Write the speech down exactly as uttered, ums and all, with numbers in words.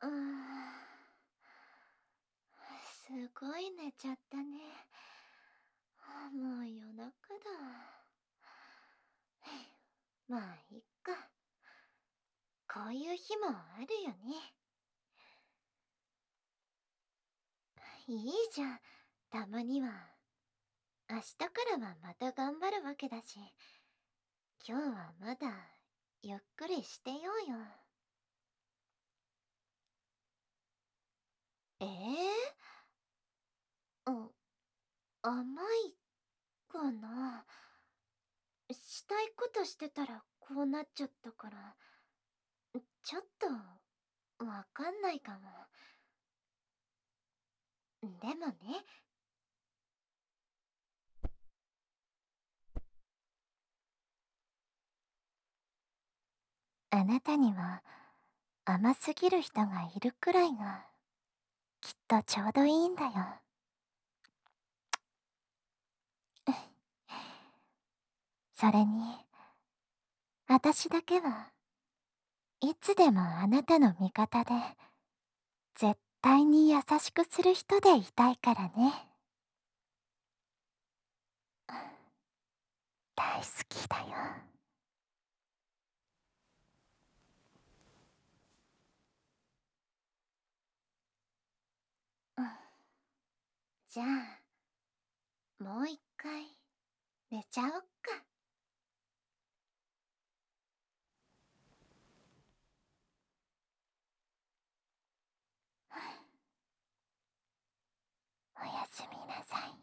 うーん。すごい寝ちゃったね。もう夜中だ。まあ、いっか。こういう日もあるよね。いいじゃん。たまには。明日からはまた頑張るわけだし。今日はまだゆっくりしてようよ。ええー、甘いかな。したいことしてたらこうなっちゃったから、ちょっとわかんないかも。でもね、あなたには甘すぎる人がいるくらいがきっとちょうどいいんだよ。それに、私だけはいつでもあなたの味方で、絶対に優しくする人でいたいからね。大好きだよ。うん。じゃあ、もう一回寝ちゃおっか。おやすみなさい。